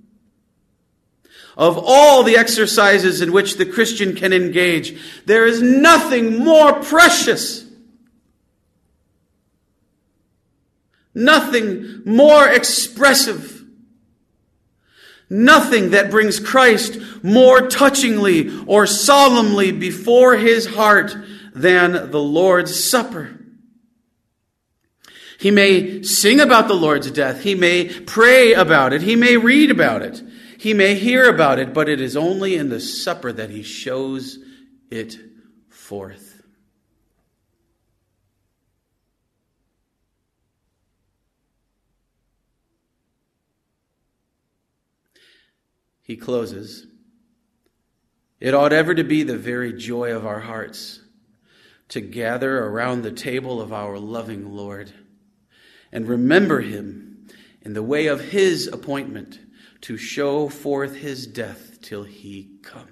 [SPEAKER 1] Of all the exercises in which the Christian can engage, there is nothing more precious, nothing more expressive, nothing that brings Christ more touchingly or solemnly before his heart than the Lord's Supper. He may sing about the Lord's death. He may pray about it. He may read about it. He may hear about it, but it is only in the supper that he shows it forth. He closes, it ought ever to be the very joy of our hearts to gather around the table of our loving Lord and remember him in the way of his appointment to show forth his death till he come.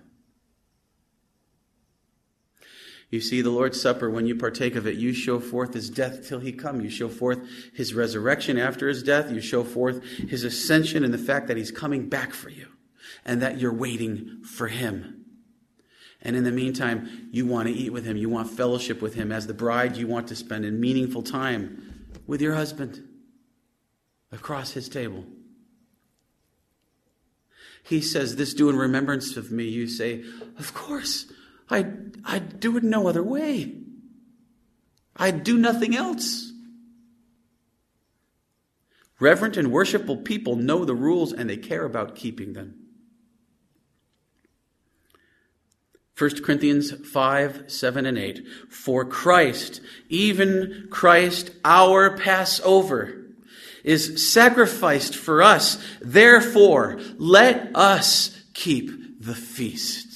[SPEAKER 1] You see, the Lord's Supper, when you partake of it, you show forth his death till he come. You show forth his resurrection after his death. You show forth his ascension and the fact that he's coming back for you and that you're waiting for him. And in the meantime, you want to eat with him. You want fellowship with him. As the bride, you want to spend a meaningful time with your husband across his table. He says, this do in remembrance of me. You say, of course, I, I'd do it no other way. I'd do nothing else. Reverent and worshipful people know the rules and they care about keeping them. First Corinthians five, seven, and eight. For Christ, even Christ, our Passover, is sacrificed for us. Therefore, let us keep the feast.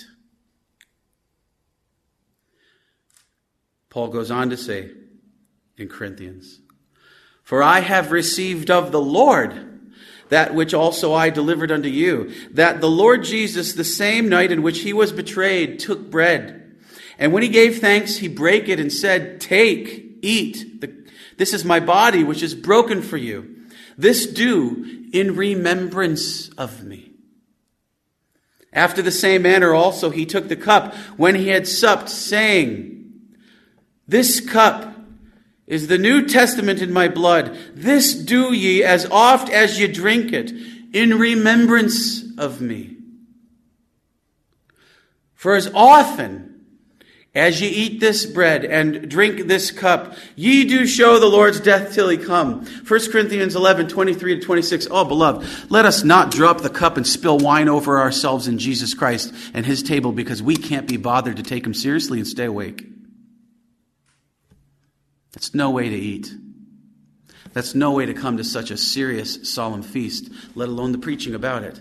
[SPEAKER 1] Paul goes on to say in Corinthians, for I have received of the Lord that which also I delivered unto you, that the Lord Jesus, the same night in which he was betrayed, took bread. And when he gave thanks, he brake it and said, take, eat. This is my body, which is broken for you. This do in remembrance of me. After the same manner also he took the cup when he had supped, saying, this cup is the New Testament in my blood. This do ye as oft as ye drink it in remembrance of me. For as often as ye eat this bread and drink this cup, ye do show the Lord's death till he come. First Corinthians eleven, twenty-three to twenty-six. Oh, beloved, let us not drop the cup and spill wine over ourselves in Jesus Christ and his table because we can't be bothered to take him seriously and stay awake. That's no way to eat. That's no way to come to such a serious, solemn feast, let alone the preaching about it.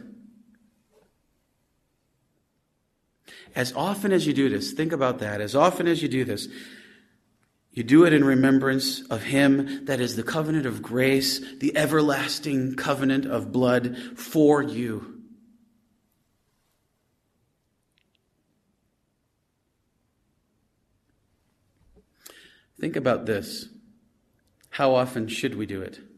[SPEAKER 1] As often as you do this, think about that. As often as you do this, you do it in remembrance of him that is the covenant of grace, the everlasting covenant of blood for you. Think about this. How often should we do it?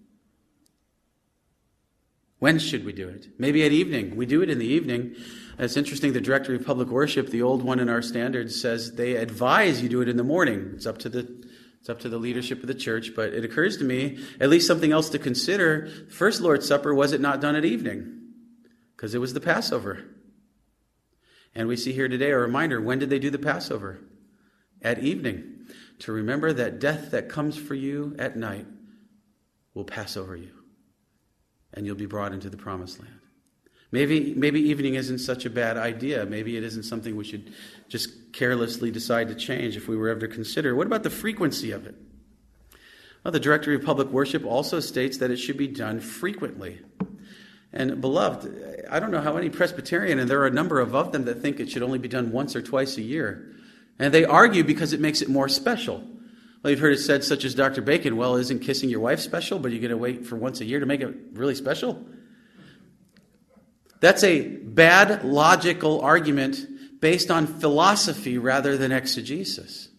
[SPEAKER 1] When should we do it? Maybe at evening. We do it in the evening. It's interesting, the Directory of Public Worship, the old one in our standards, says they advise you do it in the morning. It's up to the it's up to the leadership of the church, but it occurs to me, at least something else to consider. First Lord's Supper, was it not done at evening? Because it was the Passover. And we see here today a reminder, when did they do the Passover? At evening. To remember that death that comes for you at night will pass over you, and you'll be brought into the promised land. Maybe maybe evening isn't such a bad idea. Maybe it isn't something we should just carelessly decide to change if we were ever to consider. What about the frequency of it? Well, the Directory of Public Worship also states that it should be done frequently. And beloved, I don't know how any Presbyterian, and there are a number of, of them that think it should only be done once or twice a year. And they argue because it makes it more special. Well, you've heard it said, such as Doctor Bacon, well, isn't kissing your wife special, but you're going to wait for once a year to make it really special? That's a bad logical argument based on philosophy rather than exegesis.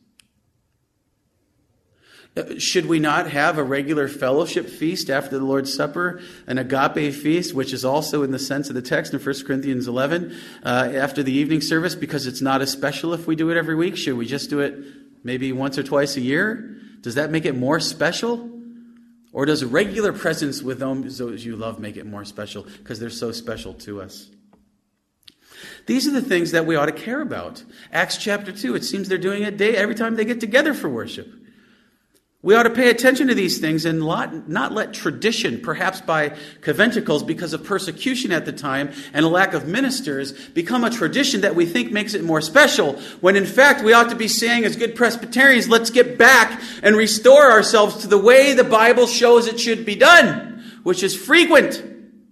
[SPEAKER 1] Should we not have a regular fellowship feast after the Lord's Supper, an agape feast, which is also in the sense of the text in First Corinthians eleven, uh, after the evening service, because it's not as special if we do it every week? Should we just do it maybe once or twice a year? Does that make it more special? Or does regular presence with those you love make it more special because they're so special to us? These are the things that we ought to care about. Acts chapter two, it seems they're doing it day every time they get together for worship. We ought to pay attention to these things and not let tradition, perhaps by conventicles because of persecution at the time and a lack of ministers, become a tradition that we think makes it more special, when in fact we ought to be saying as good Presbyterians, let's get back and restore ourselves to the way the Bible shows it should be done, which is frequent.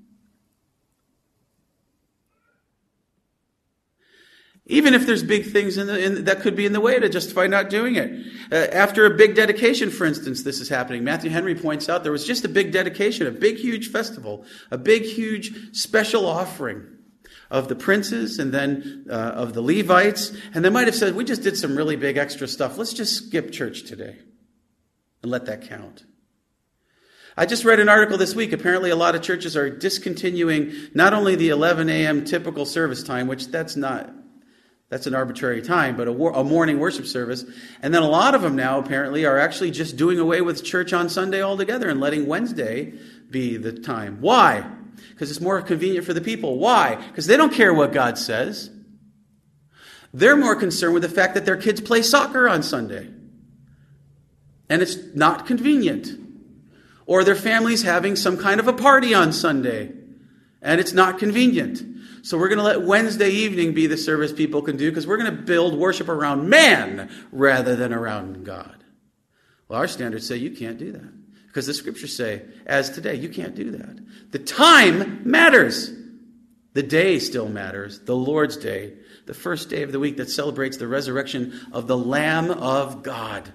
[SPEAKER 1] Even if there's big things in the, in, that could be in the way to justify not doing it. Uh, after a big dedication, for instance, this is happening. Matthew Henry points out there was just a big dedication, a big, huge festival, a big, huge special offering of the princes and then uh, of the Levites. And they might have said, we just did some really big extra stuff. Let's just skip church today and let that count. I just read an article this week. Apparently a lot of churches are discontinuing not only the eleven a.m. typical service time, which that's not... That's an arbitrary time, but a, war, a morning worship service. And then a lot of them now apparently are actually just doing away with church on Sunday altogether and letting Wednesday be the time. Why? Because it's more convenient for the people. Why? Because they don't care what God says. They're more concerned with the fact that their kids play soccer on Sunday. And it's not convenient. Or their family's having some kind of a party on Sunday. And it's not convenient. So we're going to let Wednesday evening be the service people can do because we're going to build worship around man rather than around God. Well, our standards say you can't do that because the scriptures say, as today, you can't do that. The time matters. The day still matters. The Lord's Day, the first day of the week that celebrates the resurrection of the Lamb of God.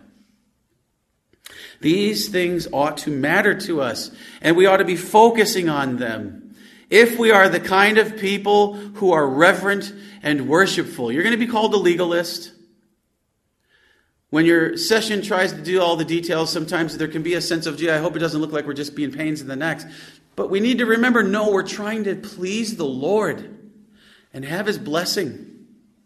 [SPEAKER 1] These things ought to matter to us, and we ought to be focusing on them. If we are the kind of people who are reverent and worshipful, you're going to be called a legalist. When your session tries to do all the details, sometimes there can be a sense of, gee, I hope it doesn't look like we're just being pains in the necks. But we need to remember, no, we're trying to please the Lord and have His blessing.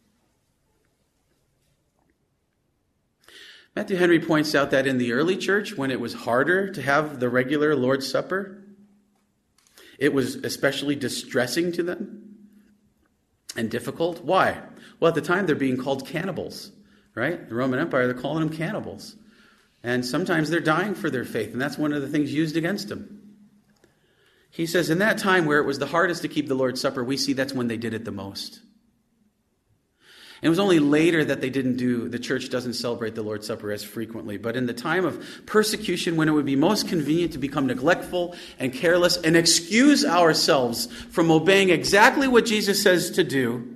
[SPEAKER 1] Matthew Henry points out that in the early church, when it was harder to have the regular Lord's Supper, it was especially distressing to them and difficult. Why? Well, at the time, they're being called cannibals, right? The Roman Empire, they're calling them cannibals. And sometimes they're dying for their faith, and that's one of the things used against them. He says, in that time where it was the hardest to keep the Lord's Supper, we see that's when they did it the most. And it was only later that they didn't do, the church doesn't celebrate the Lord's Supper as frequently. But in the time of persecution, when it would be most convenient to become neglectful and careless and excuse ourselves from obeying exactly what Jesus says to do,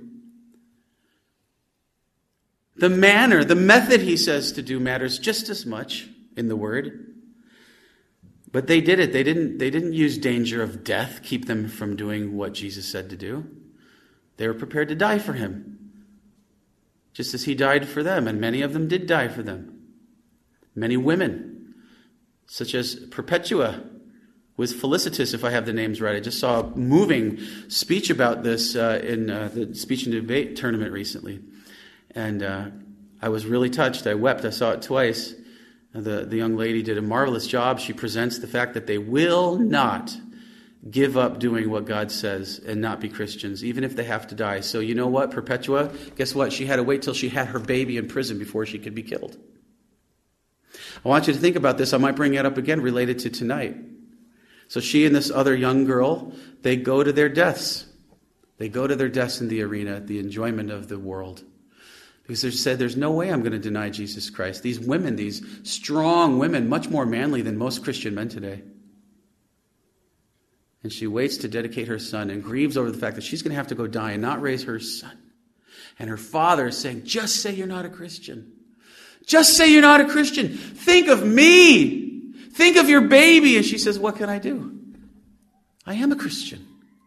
[SPEAKER 1] the manner, the method he says to do matters just as much in the Word. But they did it. They didn't, they didn't use danger of death keep them from doing what Jesus said to do. They were prepared to die for him, just as he died for them, and many of them did die for them. Many women, such as Perpetua with Felicitas, if I have the names right. I just saw a moving speech about this uh, in uh, the speech and debate tournament recently. And uh, I was really touched. I wept. I saw it twice. The, the young lady did a marvelous job. She presents the fact that they will not give up doing what God says and not be Christians, even if they have to die. So you know what, Perpetua? Guess what? She had to wait till she had her baby in prison before she could be killed. I want you to think about this. I might bring it up again related to tonight. So she and this other young girl, they go to their deaths. They go to their deaths in the arena, the enjoyment of the world. Because they said, there's no way I'm going to deny Jesus Christ. These women, these strong women, much more manly than most Christian men today. And she waits to dedicate her son and grieves over the fact that she's going to have to go die and not raise her son. And her father is saying, just say you're not a Christian. Just say you're not a Christian. Think of me. Think of your baby. And she says, what can I do? I am a Christian.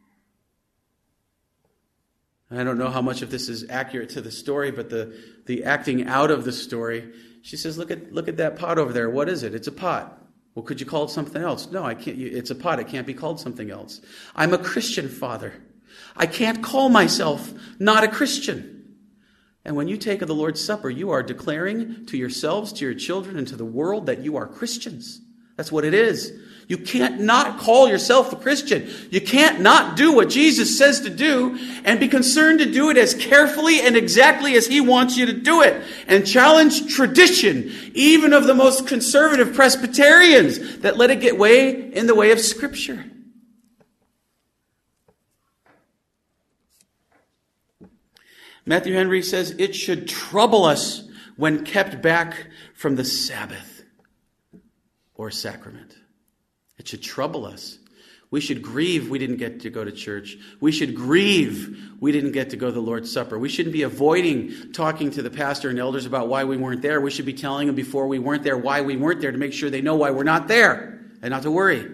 [SPEAKER 1] I don't know how much of this is accurate to the story, but the, the acting out of the story, she says, look at look at that pot over there. What is it? It's a pot. Well, could you call it something else? No, I can't. It's a pot. It can't be called something else. I'm a Christian, Father. I can't call myself not a Christian. And when you take of the Lord's Supper, you are declaring to yourselves, to your children, and to the world that you are Christians. That's what it is. You can't not call yourself a Christian. You can't not do what Jesus says to do and be concerned to do it as carefully and exactly as he wants you to do it. And challenge tradition, even of the most conservative Presbyterians that let it get way in the way of Scripture. Matthew Henry says, it should trouble us when kept back from the Sabbath or sacrament. It should trouble us. We should grieve we didn't get to go to church. We should grieve we didn't get to go to the Lord's Supper. We shouldn't be avoiding talking to the pastor and elders about why we weren't there. We should be telling them before we weren't there why we weren't there to make sure they know why we're not there and not to worry.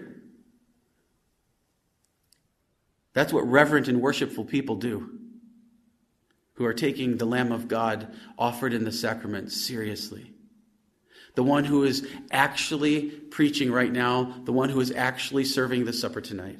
[SPEAKER 1] That's what reverent and worshipful people do, who are taking the Lamb of God offered in the sacrament seriously. The one who is actually preaching right now, the one who is actually serving the supper tonight.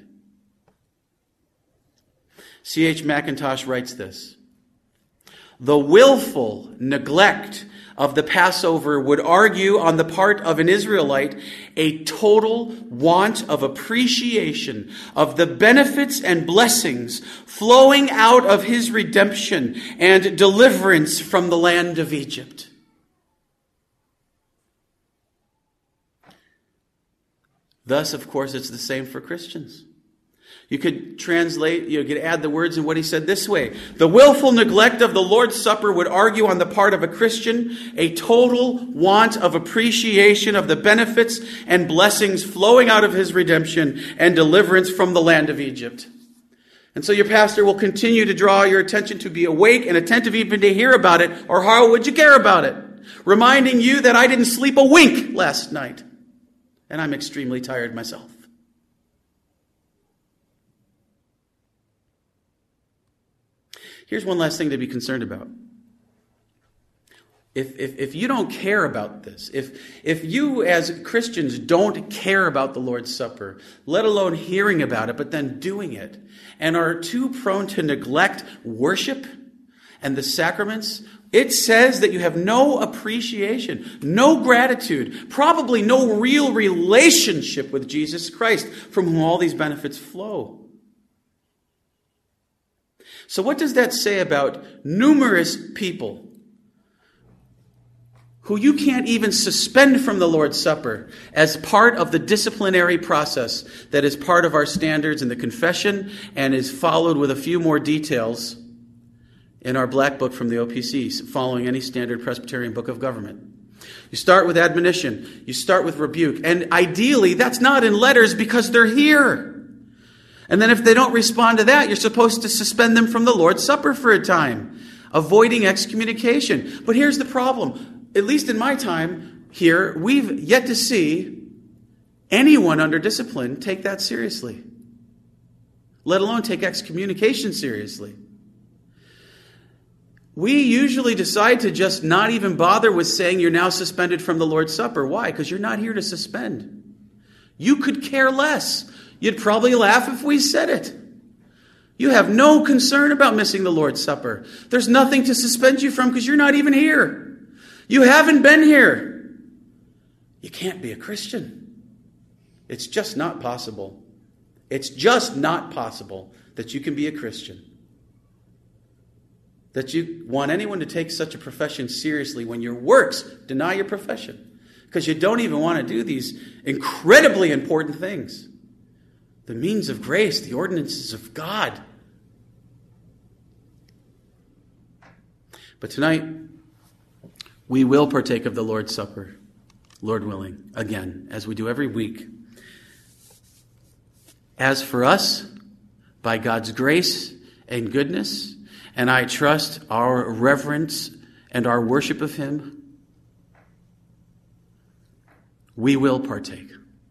[SPEAKER 1] C H Mackintosh writes this: the willful neglect of the Passover would argue on the part of an Israelite a total want of appreciation of the benefits and blessings flowing out of his redemption and deliverance from the land of Egypt. Thus, of course, it's the same for Christians. You could translate, you could add the words in what he said this way: the willful neglect of the Lord's Supper would argue on the part of a Christian a total want of appreciation of the benefits and blessings flowing out of his redemption and deliverance from the land of Egypt. And so your pastor will continue to draw your attention to be awake and attentive even to hear about it, or how would you care about it? Reminding you that I didn't sleep a wink last night, and I'm extremely tired myself. Here's one last thing to be concerned about. If, if, if you don't care about this, if, if you as Christians don't care about the Lord's Supper, let alone hearing about it, but then doing it, and are too prone to neglect worship and the sacraments, it says that you have no appreciation, no gratitude, probably no real relationship with Jesus Christ, from whom all these benefits flow. So what does that say about numerous people who you can't even suspend from the Lord's Supper as part of the disciplinary process that is part of our standards in the confession and is followed with a few more details in our black book from the O P C, following any standard Presbyterian book of government. You start with admonition. You start with rebuke. And ideally, that's not in letters because they're here. And then if they don't respond to that, you're supposed to suspend them from the Lord's Supper for a time, avoiding excommunication. But here's the problem. At least in my time here, we've yet to see anyone under discipline take that seriously, let alone take excommunication seriously. We usually decide to just not even bother with saying you're now suspended from the Lord's Supper. Why? Because you're not here to suspend. You could care less. You'd probably laugh if we said it. You have no concern about missing the Lord's Supper. There's nothing to suspend you from because you're not even here. You haven't been here. You can't be a Christian. It's just not possible. It's just not possible that you can be a Christian. That you want anyone to take such a profession seriously when your works deny your profession. Because you don't even want to do these incredibly important things. The means of grace, the ordinances of God. But tonight, we will partake of the Lord's Supper, Lord willing, again, as we do every week. As for us, by God's grace and goodness, and I trust our reverence and our worship of Him, we will partake.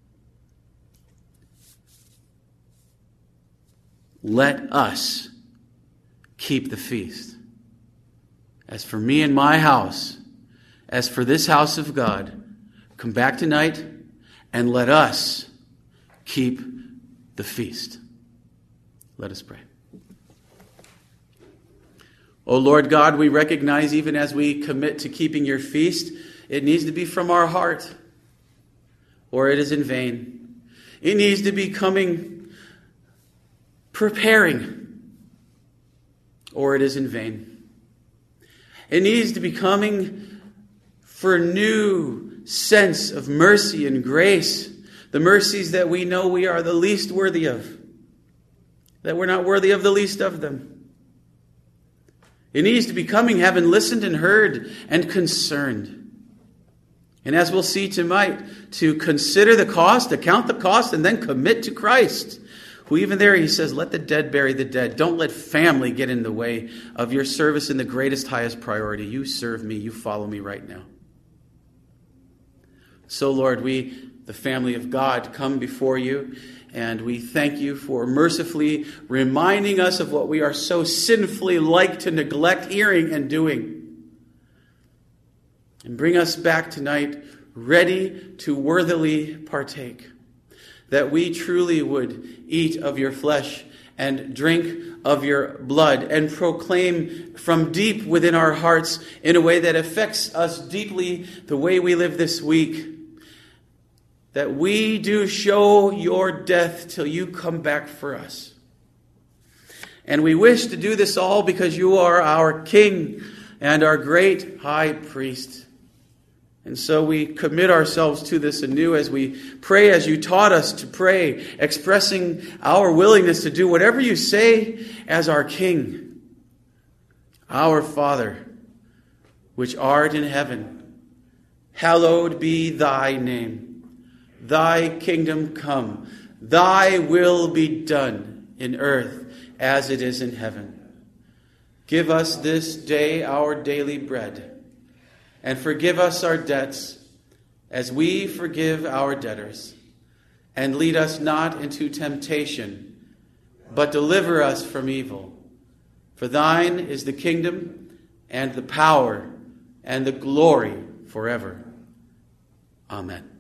[SPEAKER 1] Let us keep the feast. As for me and my house, as for this house of God, come back tonight and let us keep the feast. Let us pray. O Lord God, we recognize even as we commit to keeping your feast, it needs to be from our heart, or it is in vain. It needs to be coming, preparing, or it is in vain. It needs to be coming for a new sense of mercy and grace, the mercies that we know we are the least worthy of, that we're not worthy of the least of them. It needs to be coming, having listened and heard and concerned. And as we'll see tonight, to consider the cost, to count the cost, and then commit to Christ. Who even there, he says, let the dead bury the dead. Don't let family get in the way of your service in the greatest, highest priority. You serve me, you follow me right now. So Lord, we, the family of God, come before you. And we thank you for mercifully reminding us of what we are so sinfully like to neglect hearing and doing. And bring us back tonight ready to worthily partake. That we truly would eat of your flesh and drink of your blood and proclaim from deep within our hearts in a way that affects us deeply the way we live this week. That we do show your death till you come back for us. And we wish to do this all because you are our King and our great high priest. And so we commit ourselves to this anew as we pray as you taught us to pray, expressing our willingness to do whatever you say as our King. Our Father, which art in heaven, hallowed be thy name. Thy kingdom come, thy will be done in earth as it is in heaven. Give us this day our daily bread, and forgive us our debts as we forgive our debtors. And lead us not into temptation, but deliver us from evil. For thine is the kingdom and the power and the glory forever. Amen.